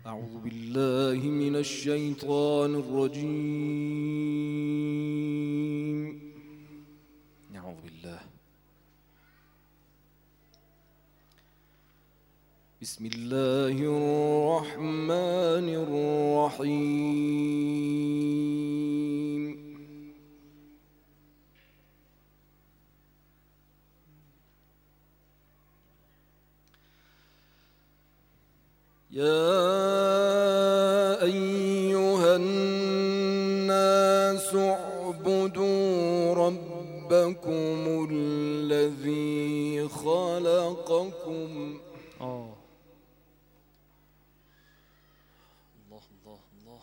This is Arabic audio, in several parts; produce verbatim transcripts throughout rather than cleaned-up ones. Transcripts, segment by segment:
أعوذ بالله من الشيطان الرجيم. أعوذ بالله. بسم الله الرحمن الرحيم. يا أيها الناس اعبدوا ربكم الذي خلقكم آه الله الله الله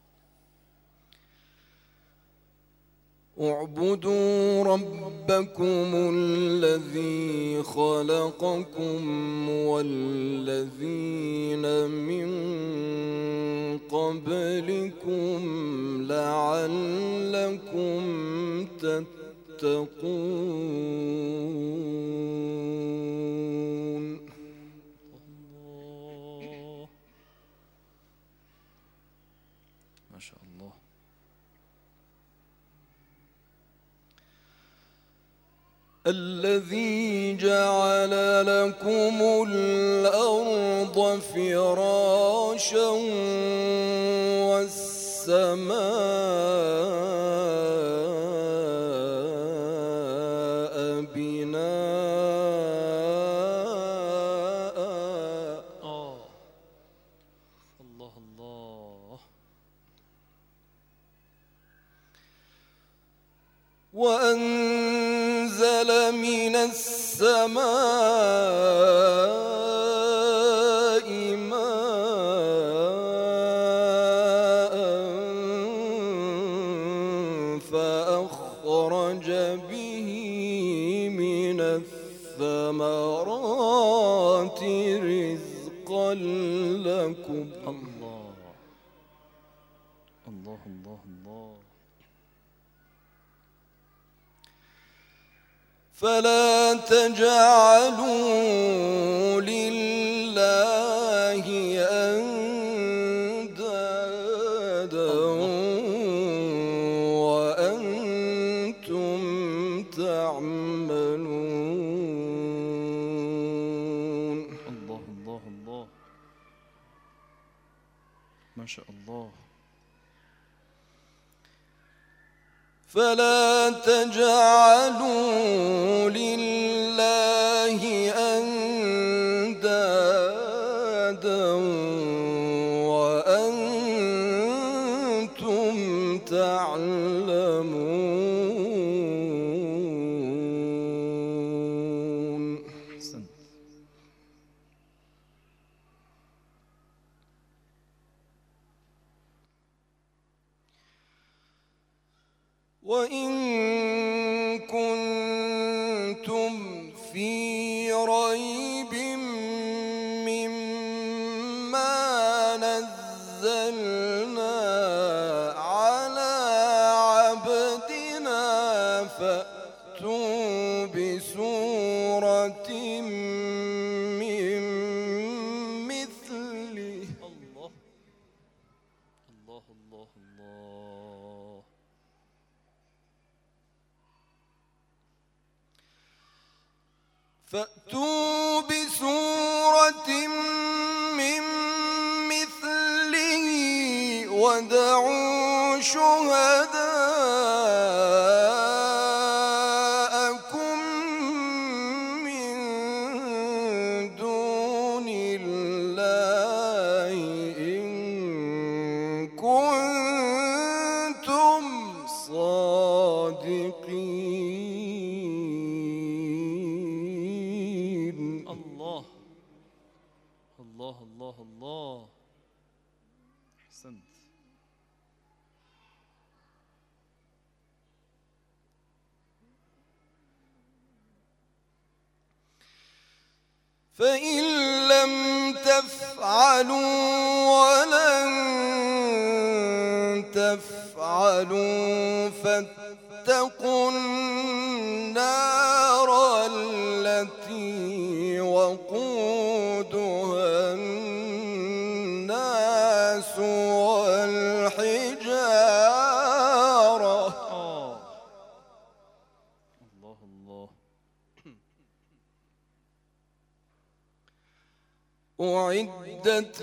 اعبدوا ربكم الذي خلقكم والذين من قبلكم لعلكم تتقون. الله ما شاء الله. الذي جعل لكم الأرض فراشا والسماء بناء. آه الله الله. وأنزل من السماء ماء فأخرج به من الثمرات رزقا لكم. الله الله الله الله. فلا تجعلوا لله أندادا وأنتم تعملون. الله الله الله ما شاء الله. فلا تجعلوا لله أندادا وأنتم تعلمون. أحسنت. وإن كنتم في ريب مما نزلنا على عبدنا فأتوا بسورة من مثله. الله الله الله الله. فأتوا بسورة من مثله وادعوا شهداءكم من دون الله إن كنتم صادقين. الله الله الله الله. أحسنت. فإن لم تفعلوا ولن تفعلوا فاتقوا النار التي وقودها الناس أعدت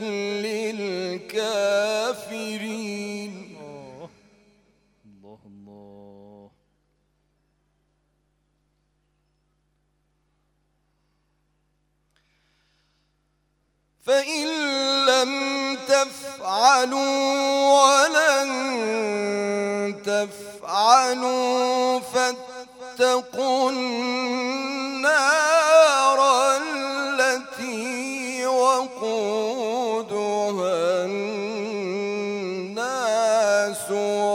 للكافرين الله الله. فإن لم تفعلوا ولن تفعلوا فاتقوا النار التي وقودها الناس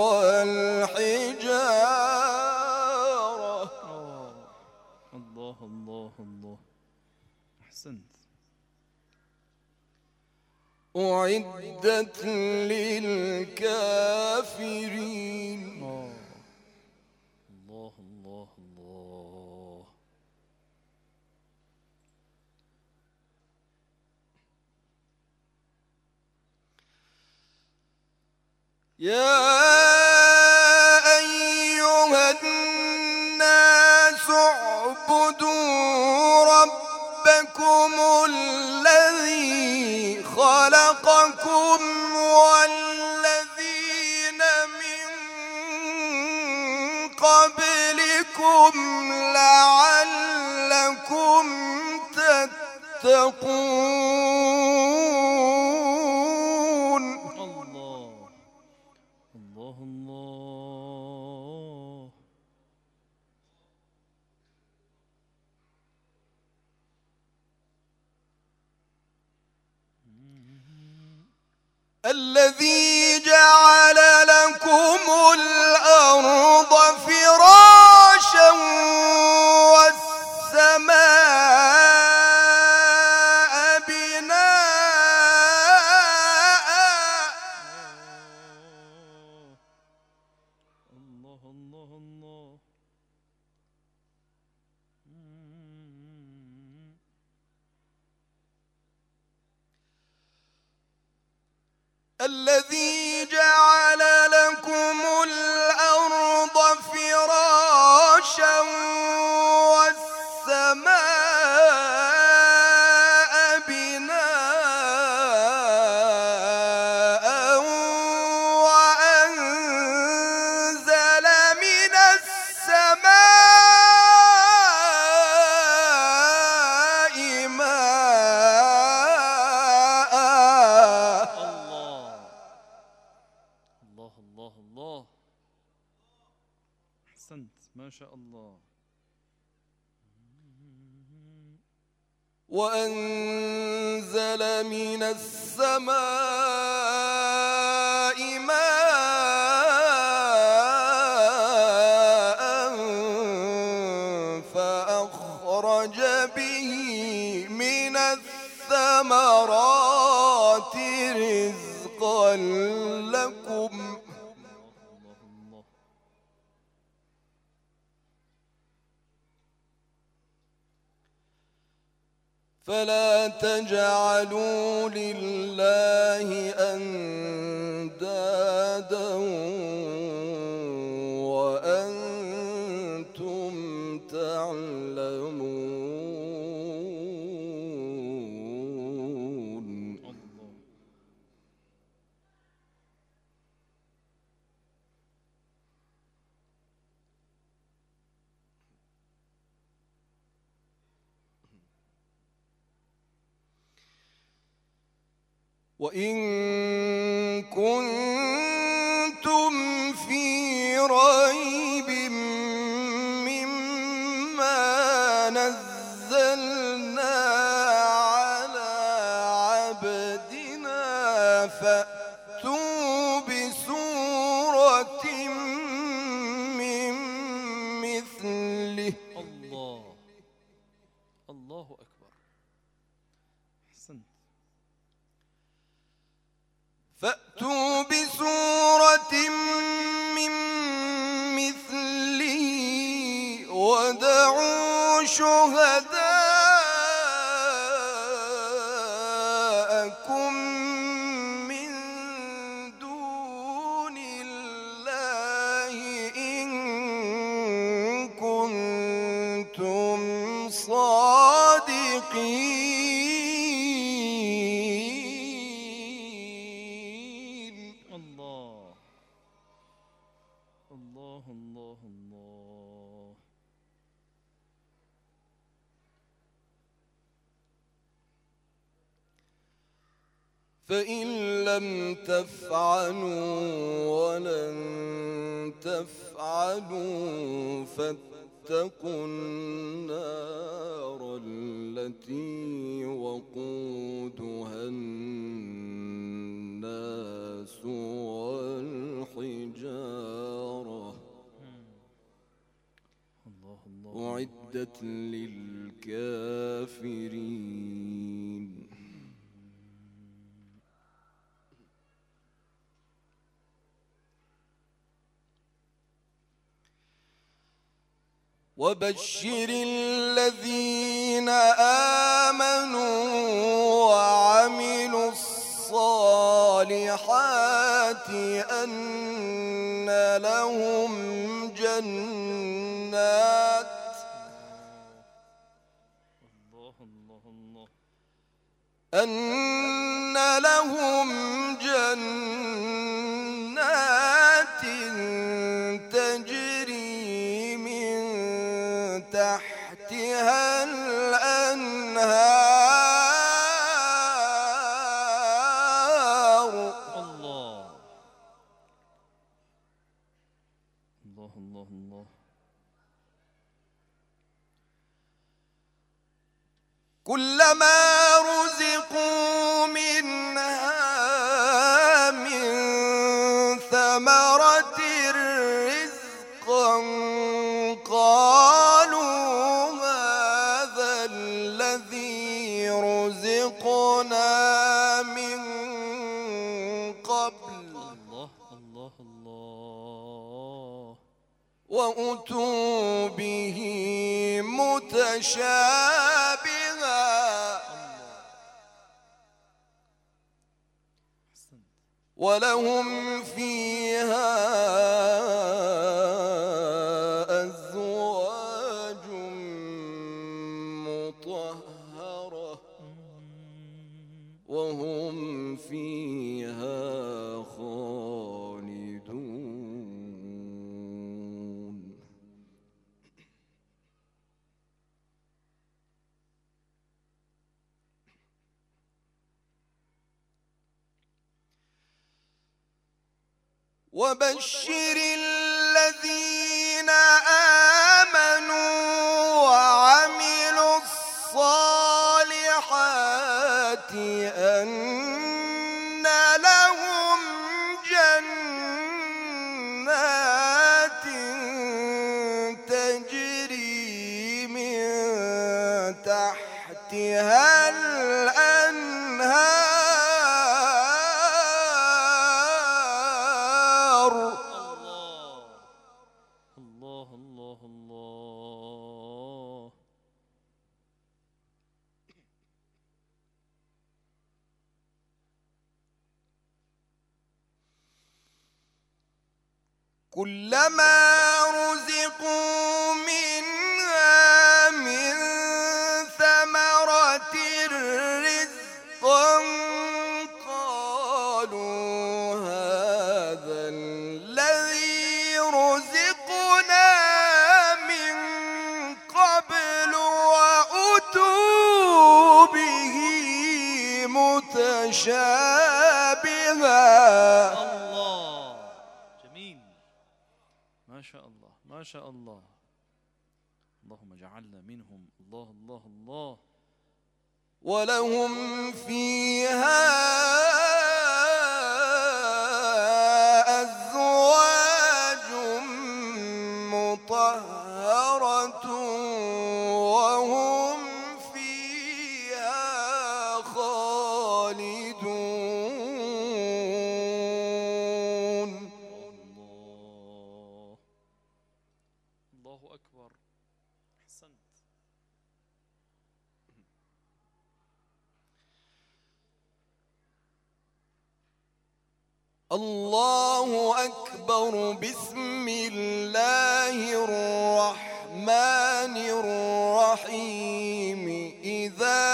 والحجارة. الله الله الله. أحسنت. أعدت للكافرين. الله الله الله. يا أيها الناس اعبدوا ربكم الذي خلقكم والذين من قبلكم لعلكم تتقون. الله الله الله. الذي جعل لكم الأرض فراشا والسماء بناء. الله الله الله. الذي جعل لكم الأرض فراشا والسماء بناء وأنزل من السماء ماء. الله الله الله. أحسنت ما شاء الله. وأنزل من السماء ماء فأخرج به من الثمرات رزقا لكم. الله الله. فلا تجعلوا لله أندادا وأنتم تعلمون. الله. وإن كنتم في ريب مما نزلنا على عبدنا فأتوا بسورة من مثله. الله الله أكبر. أحسنت. فأتوا بسورة من مثله ودعوا شهداءكم من دون الله إن كنتم صادقين. فإن لم تفعلوا ولن تفعلوا فاتقوا النار التي وقودها الناس والحجارة الله الله أعدت للكافرين. وبشر الذين آمنوا وعملوا الصالحات أن لهم جنات الله الله الله أن لهم جنات تجري من تحتها الأنهار. الله الله الله الله كلما رزقوا منها من ثمرة رزقا قالوا هذا الذي رزقنا من قبل الله الله الله وأتوا به متشابها ولهم فيها أزواج مطهرة وهم فيها خالدون. وبشر الذين آمنوا وعملوا الصالحات أن لهم جنات تجري من تحتها الأنهار. الله الله الله كلما رزقوا منها من ثمرة رزقا قالوا هذا الذي رزقنا من قبل وأتوا به متشابها. الله جميل ما شاء الله ما شاء الله. اللهم اجعلنا منهم. الله الله الله ولهم فيها أزواج مطهرة وهم فيها خالدون. الله الله أكبر. أحسنت. الله أكبر. بسم الله الرحمن الرحيم. إذا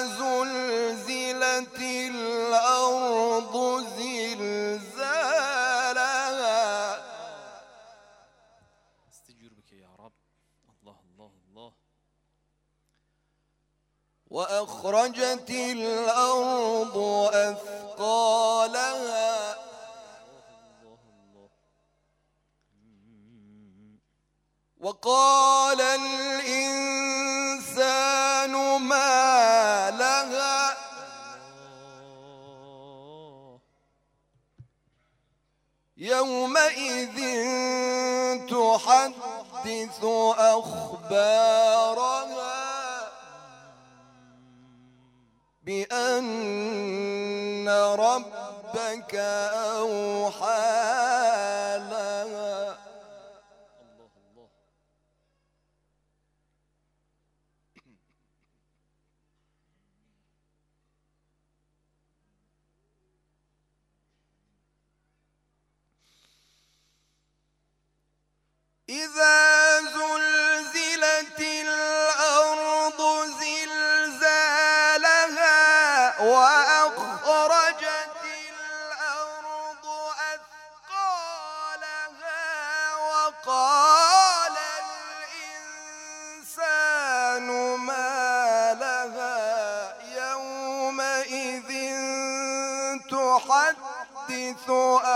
زلزلت الأرض زلزالها. استجير بك يا رب. الله الله الله. وأخرجت الأرض أثقالها مثقالها وقال الإنسان ما لها يومئذ تحدث أخبارها بأن ربك أوحى لها. إذا زلزلت الأرض زلزالها وأخرجت الأرض أثقالها وقال الإنسان ما لها يومئذ تحدث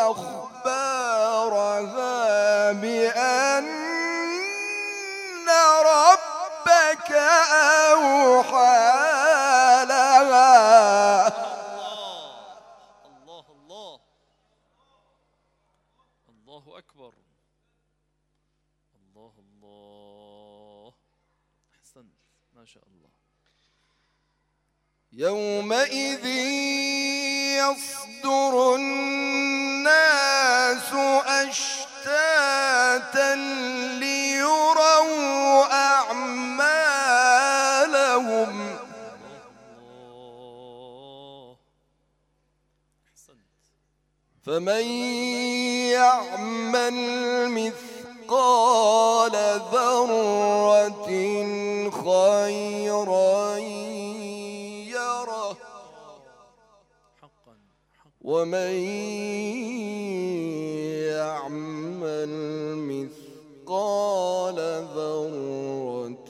أخبارها بأن ربك أوحى لها. الله الله الله أكبر. الله الله أحسنت ما شاء الله. يومئذ يصدر الناس أشتاتا ليروا أعمالهم فمن يعمل مثقال ذرة خيرا يره ومن يعمل مثقال ذرة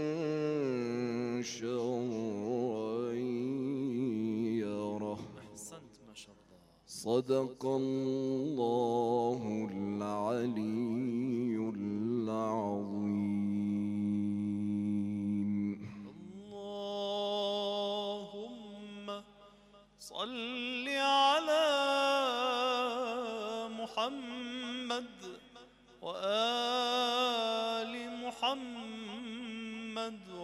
شرا يره. أحسنت ما شاء الله. صدق الله العلي العظيم. اللهم صل على محمد وآل محمد